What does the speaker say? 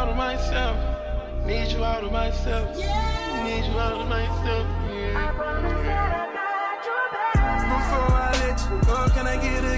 out of myself. Need you out of myself. Need you out of myself. Yeah. Before I let you go, can I get a